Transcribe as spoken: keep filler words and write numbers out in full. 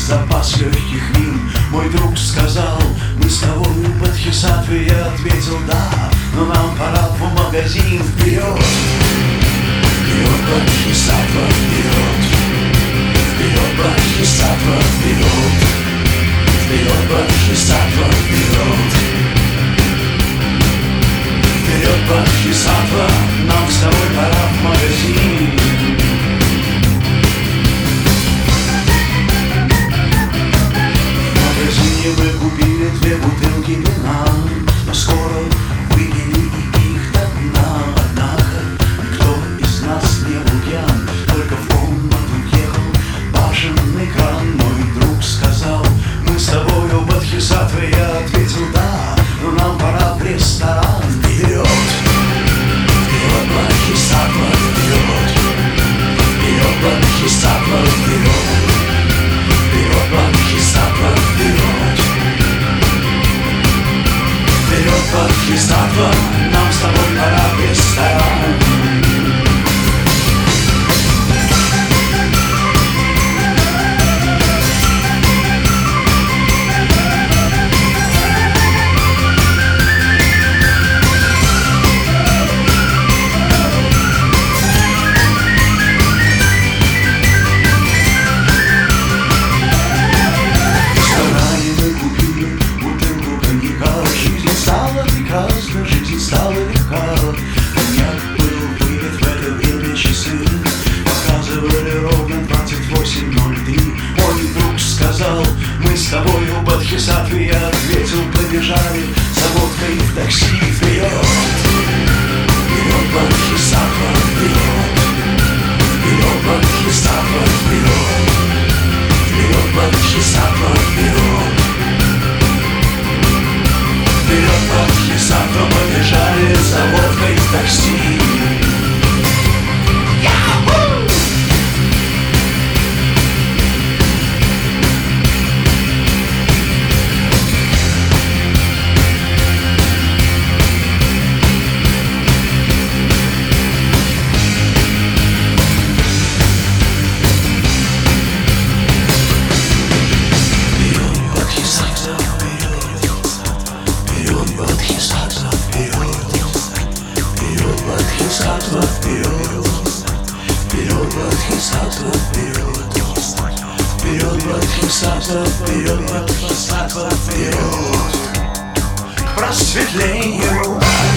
запас легких вин. Мой друг сказал: мы с тобой бодхисаттвы. Я ответил: да, но нам пора в магазин. Вперед! Вперед, бодхисаттва, вперед! Вперед, бодхисаттва, вперед! Вперед, бодхисаттва, вперед! Вперед, бодхисаттва, нам с тобой пора в магазин. В магазине мы купили две бутылки вина, но скоро выпили их до дна. Однако никто из нас не был пьян, только в комнату въехал башенный кран. Мой друг сказал: мы с тобою бодхисаттвы. Я ответил: да, но нам пора в ресторан. Вперед! Вперед, бодхисаттва, вперед! Вперед, бодхисаттва, вперед! Вперед, бодхисаттва, вперед! Вперед, бодхисаттва, нам с тобой пора в ресторан. Жизнь стала легка. Коньяк был выпит в это время, часы показывали ровно двадцать восемь ноль три. Мой друг сказал: мы с тобою бодхисаттвы. Я ответил: побежали за водкой в такси. Вперед! Вперед, бодхисаттва, вперед! Вперед, бодхисаттва, вперед! Вперед, бодхисаттва, вперед! Вперед, бодхисаттва, побежали за водкой в такси. Бодхисаттва, вперед! Вперед, бодхисаттва, вперед! Вперед, бодхисаттва, вперед, бодхисаттва, вперед! К просветлению!